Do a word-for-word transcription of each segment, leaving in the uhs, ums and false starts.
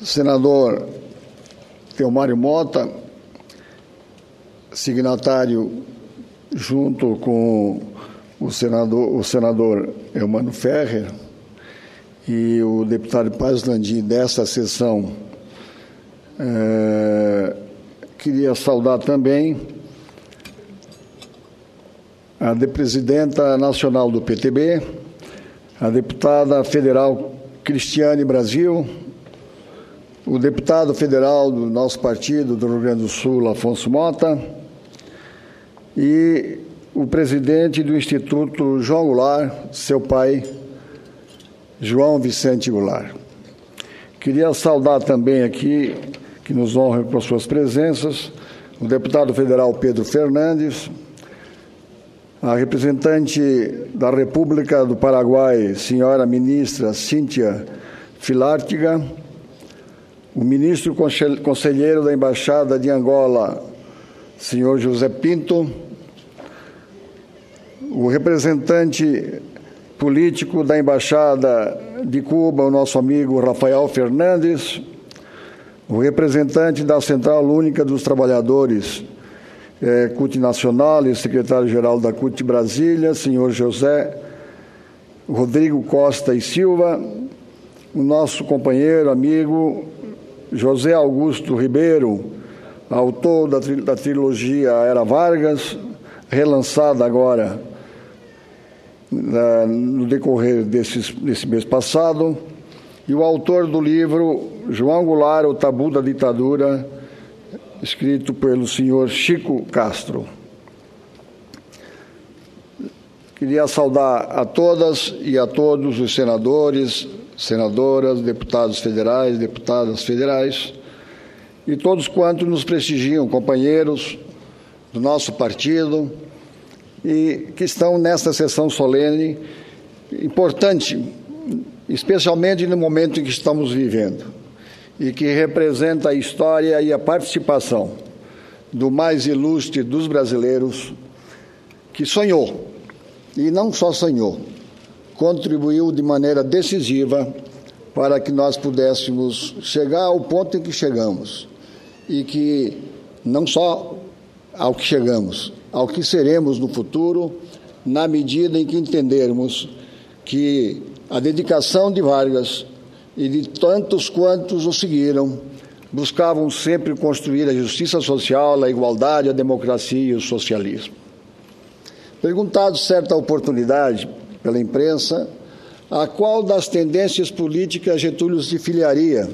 senador Theomário Mota, signatário junto com o senador, o senador Eumano Ferrer e o deputado Paz Landim desta sessão. É, queria saudar também a presidenta nacional do P T B, a deputada federal Cristiane Brasil, o deputado federal do nosso partido do Rio Grande do Sul, Afonso Mota, e o presidente do Instituto João Goulart, seu pai, João Vicente Goulart. Queria saudar também aqui, que nos honra com suas presenças, o deputado federal Pedro Fernandes, a representante da República do Paraguai, senhora ministra Cíntia Filártiga, o ministro conselheiro da Embaixada de Angola, senhor José Pinto, o representante político da Embaixada de Cuba, o nosso amigo Rafael Fernandes, o representante da Central Única dos Trabalhadores, é, C U T Nacional e secretário-geral da C U T Brasília, senhor José Rodrigo Costa e Silva, o nosso companheiro, amigo José Augusto Ribeiro, autor da, tri da trilogia Era Vargas, relançada agora na, no decorrer desses, desse mês passado, e o autor do livro João Goulart, O Tabu da Ditadura, escrito pelo senhor Chico Castro. Queria saudar a todas e a todos os senadores, senadoras, deputados federais, deputadas federais e todos quantos nos prestigiam, companheiros do nosso partido e que estão nesta sessão solene importante, especialmente no momento em que estamos vivendo e que representa a história e a participação do mais ilustre dos brasileiros que sonhou, e não só sonhou, contribuiu de maneira decisiva para que nós pudéssemos chegar ao ponto em que chegamos e que não só ao que chegamos, ao que seremos no futuro, na medida em que entendermos que a dedicação de Vargas e de tantos quantos o seguiram buscavam sempre construir a justiça social, a igualdade, a democracia e o socialismo. Perguntado certa oportunidade pela imprensa a qual das tendências políticas Getúlio se filiaria,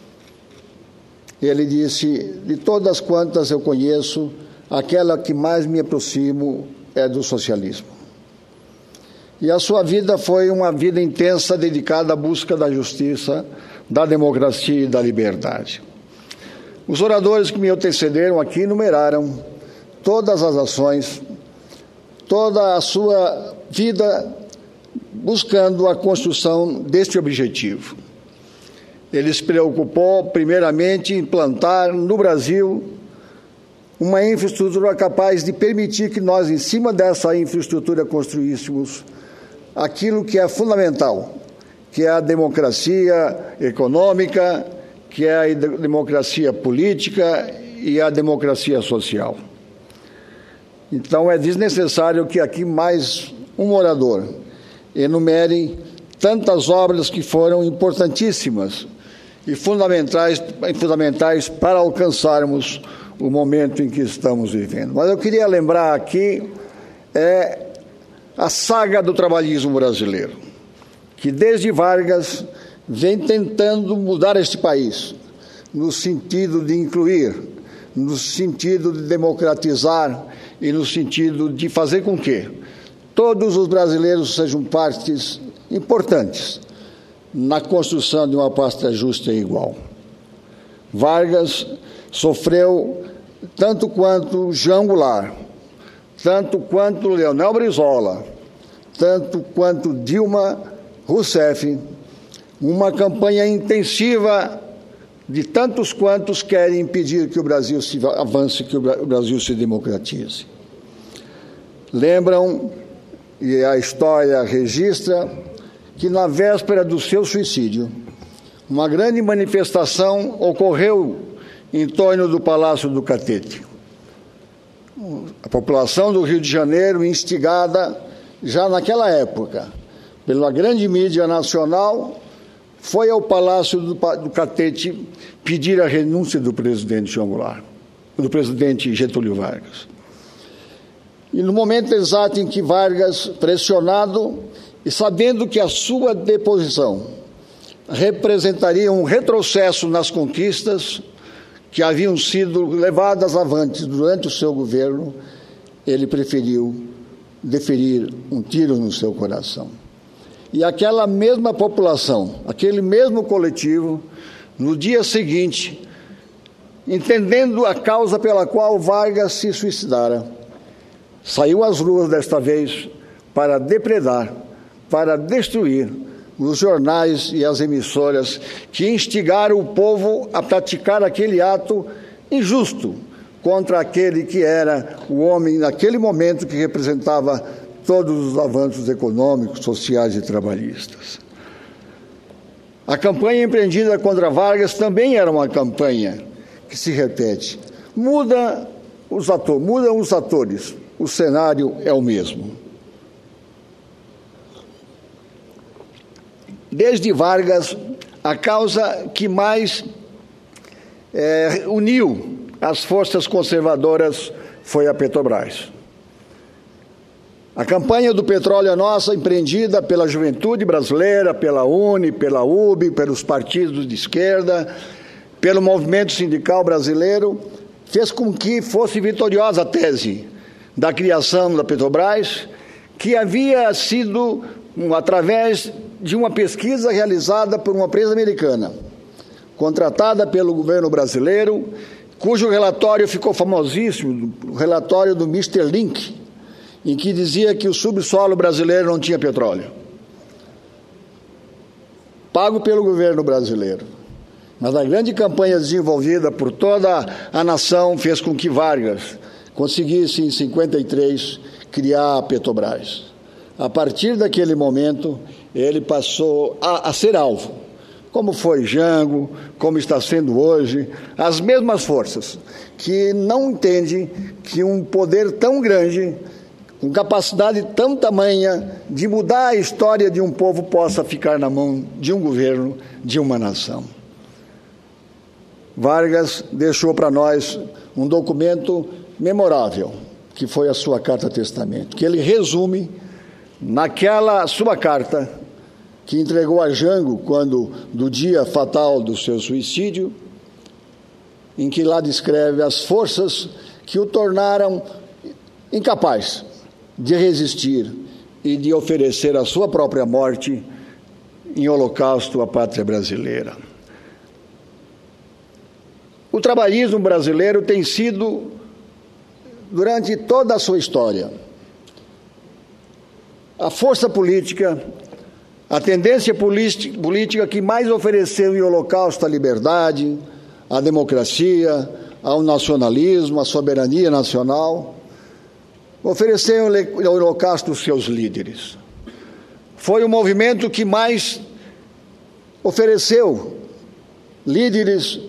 ele disse: de todas quantas eu conheço, aquela que mais me aproximo é do socialismo. E a sua vida foi uma vida intensa dedicada à busca da justiça, da democracia e da liberdade. Os oradores que me antecederam aqui enumeraram todas as ações, toda a sua vida buscando a construção deste objetivo. Ele se preocupou, primeiramente, em implantar no Brasil uma infraestrutura capaz de permitir que nós, em cima dessa infraestrutura, construíssemos aquilo que é fundamental, que é a democracia econômica, que é a democracia política e a democracia social. Então, é desnecessário que aqui mais um orador enumere tantas obras que foram importantíssimas e fundamentais, fundamentais para alcançarmos o momento em que estamos vivendo. Mas eu queria lembrar aqui é a saga do trabalhismo brasileiro, que desde Vargas vem tentando mudar este país, no sentido de incluir, no sentido de democratizar e no sentido de fazer com que todos os brasileiros sejam partes importantes na construção de uma pátria justa e igual. Vargas sofreu tanto quanto João Goulart, tanto quanto Leonel Brizola, tanto quanto Dilma Rousseff, uma campanha intensiva de tantos quantos querem impedir que o Brasil se avance, que o Brasil se democratize. Lembram, e a história registra, que na véspera do seu suicídio, uma grande manifestação ocorreu em torno do Palácio do Catete. A população do Rio de Janeiro, instigada já naquela época pela grande mídia nacional, foi ao Palácio do, do Catete pedir a renúncia do presidente João Goulart, do presidente Getúlio Vargas. E no momento exato em que Vargas, pressionado e sabendo que a sua deposição representaria um retrocesso nas conquistas que haviam sido levadas avante durante o seu governo, ele preferiu deferir um tiro no seu coração. E aquela mesma população, aquele mesmo coletivo, no dia seguinte, entendendo a causa pela qual Vargas se suicidara, saiu às ruas desta vez para depredar, para destruir os jornais e as emissoras que instigaram o povo a praticar aquele ato injusto contra aquele que era o homem, naquele momento, que representava todos os avanços econômicos, sociais e trabalhistas. A campanha empreendida contra Vargas também era uma campanha que se repete. Muda os atores, mudam os atores, o cenário é o mesmo. Desde Vargas, a causa que mais é, uniu as forças conservadoras foi a Petrobras. A campanha do petróleo é nossa, empreendida pela juventude brasileira, pela UNE, pela U B, pelos partidos de esquerda, pelo movimento sindical brasileiro, fez com que fosse vitoriosa a tese da criação da Petrobras, que havia sido um, através de uma pesquisa realizada por uma empresa americana, contratada pelo governo brasileiro, cujo relatório ficou famosíssimo, o relatório do mister Link, em que dizia que o subsolo brasileiro não tinha petróleo. Pago pelo governo brasileiro. Mas a grande campanha desenvolvida por toda a nação fez com que Vargas conseguisse, em cinquenta e três, criar a Petrobras. A partir daquele momento, ele passou a, a ser alvo, como foi Jango, como está sendo hoje, as mesmas forças que não entendem que um poder tão grande, com capacidade tão tamanha de mudar a história de um povo, possa ficar na mão de um governo, de uma nação. Vargas deixou para nós um documento memorável, que foi a sua carta-testamento, que ele resume naquela sua carta que entregou a Jango quando, do dia fatal do seu suicídio, em que lá descreve as forças que o tornaram incapaz de resistir e de oferecer a sua própria morte em holocausto à pátria brasileira. O trabalhismo brasileiro tem sido, durante toda a sua história, a força política, a tendência política que mais ofereceu em holocausto à liberdade, à democracia, ao nacionalismo, à soberania nacional, ofereceu em holocausto os seus líderes. Foi o movimento que mais ofereceu líderes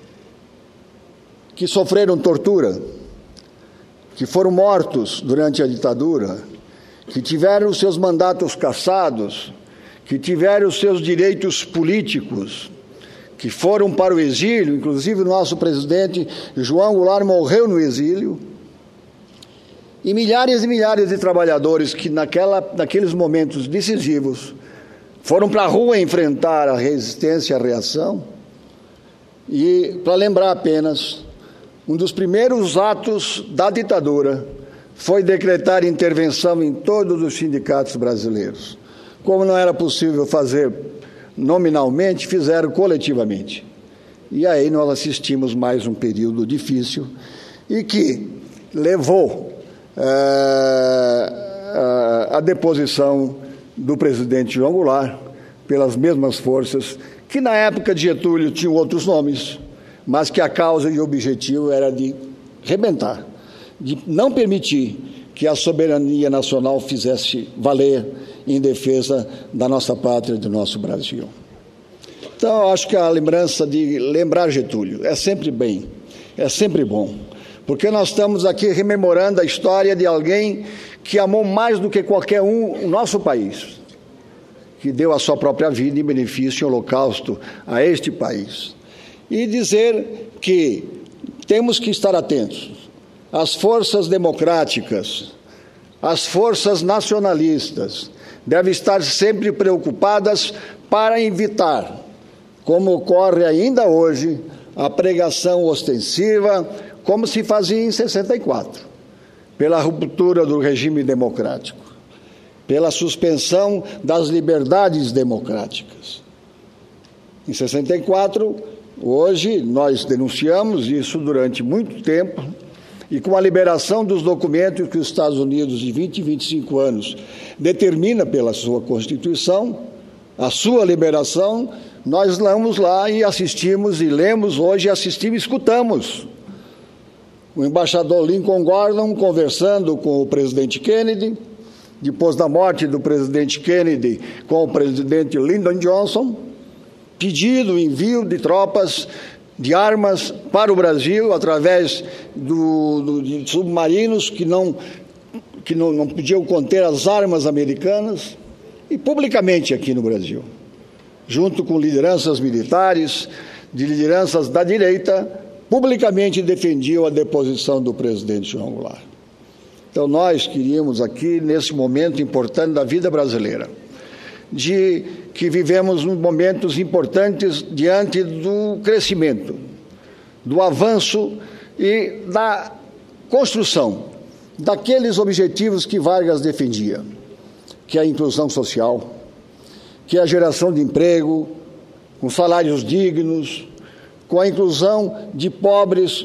que sofreram tortura, que foram mortos durante a ditadura, que tiveram os seus mandatos cassados, que tiveram os seus direitos políticos, que foram para o exílio. Inclusive o nosso presidente João Goulart morreu no exílio, e milhares e milhares de trabalhadores que naquela, naqueles momentos decisivos foram para a rua enfrentar a resistência, a reação. E, para lembrar apenas, um dos primeiros atos da ditadura foi decretar intervenção em todos os sindicatos brasileiros. Como não era possível fazer nominalmente, fizeram coletivamente. E aí nós assistimos mais um período difícil e que levou é, a, a deposição do presidente João Goulart pelas mesmas forças que na época de Getúlio tinham outros nomes, mas que a causa e o objetivo era de rebentar, de não permitir que a soberania nacional fizesse valer em defesa da nossa pátria e do nosso Brasil. Então, eu acho que a lembrança de lembrar Getúlio é sempre bem, é sempre bom, porque nós estamos aqui rememorando a história de alguém que amou mais do que qualquer um o nosso país, que deu a sua própria vida em benefício e holocausto a este país. E dizer que temos que estar atentos às forças democráticas, às forças nacionalistas, devem estar sempre preocupadas para evitar, como ocorre ainda hoje, a pregação ostensiva, como se fazia em sessenta e quatro, pela ruptura do regime democrático, pela suspensão das liberdades democráticas. Em sessenta e quatro, hoje, nós denunciamos isso durante muito tempo, e com a liberação dos documentos que os Estados Unidos, de vinte e vinte e cinco anos, determina pela sua Constituição, a sua liberação, nós vamos lá e assistimos, e lemos hoje, assistimos e escutamos o embaixador Lincoln Gordon conversando com o presidente Kennedy, depois da morte do presidente Kennedy, com o presidente Lyndon Johnson, pedindo o envio de tropas, de armas para o Brasil, através do, do, de submarinos que, não, que não, não podiam conter as armas americanas, e publicamente aqui no Brasil, junto com lideranças militares, de lideranças da direita, publicamente defendiam a deposição do presidente João Goulart. Então, nós queríamos aqui, nesse momento importante da vida brasileira, de que vivemos momentos importantes diante do crescimento, do avanço e da construção daqueles objetivos que Vargas defendia, que é a inclusão social, que é a geração de emprego, com salários dignos, com a inclusão de pobres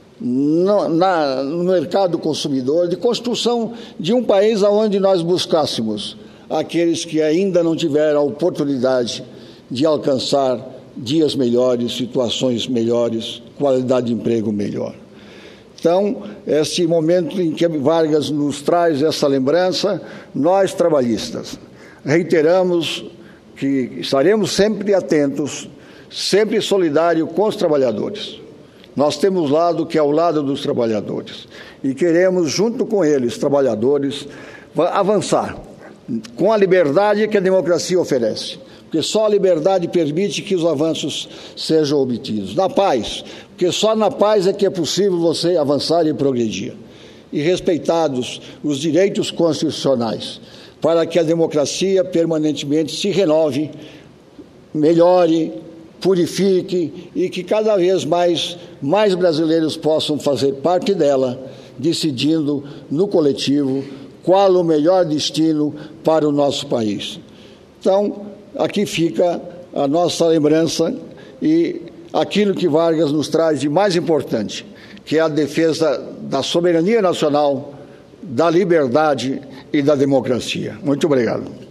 no, na, no mercado consumidor, de construção de um país onde nós buscássemos aqueles que ainda não tiveram a oportunidade de alcançar dias melhores, situações melhores, qualidade de emprego melhor. Então, esse momento em que Vargas nos traz essa lembrança, nós trabalhistas reiteramos que estaremos sempre atentos, sempre solidários com os trabalhadores. Nós temos lado que é ao lado dos trabalhadores e queremos, junto com eles, trabalhadores, avançar com a liberdade que a democracia oferece, porque só a liberdade permite que os avanços sejam obtidos. Na paz, porque só na paz é que é possível você avançar e progredir. E respeitados os direitos constitucionais, para que a democracia permanentemente se renove, melhore, purifique e que cada vez mais, mais brasileiros possam fazer parte dela, decidindo no coletivo qual o melhor destino para o nosso país. Então, aqui fica a nossa lembrança e aquilo que Vargas nos traz de mais importante, que é a defesa da soberania nacional, da liberdade e da democracia. Muito obrigado.